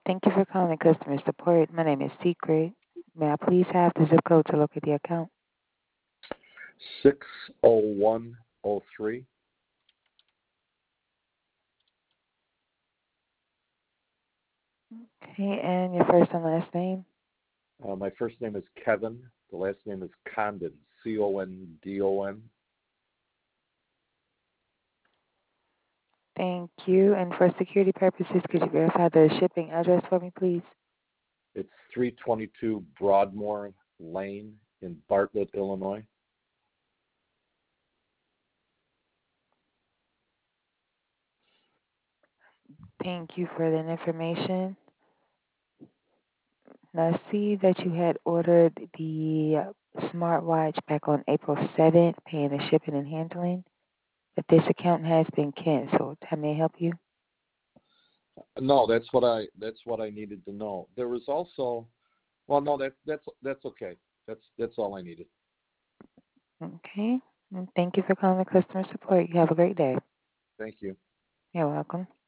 Thank you for calling customer support. My name is Secret. May I please have the zip code to locate the account? 60103. Okay, and your first and last name? My first name is Kevin. The last name is Condon, Condon. Thank you. And for security purposes, could you verify the shipping address for me, please? It's 322 Broadmoor Lane in Bartlett, Illinois. Thank you for that information. Now, I see that you had ordered the smartwatch back on April 7th, paying the shipping and handling, but this account has been canceled. How may I help you? No, that's what I needed to know. There was also, well, no, that's okay. That's all I needed. Okay. And thank you for calling the customer support. You have a great day. Thank you. You're welcome.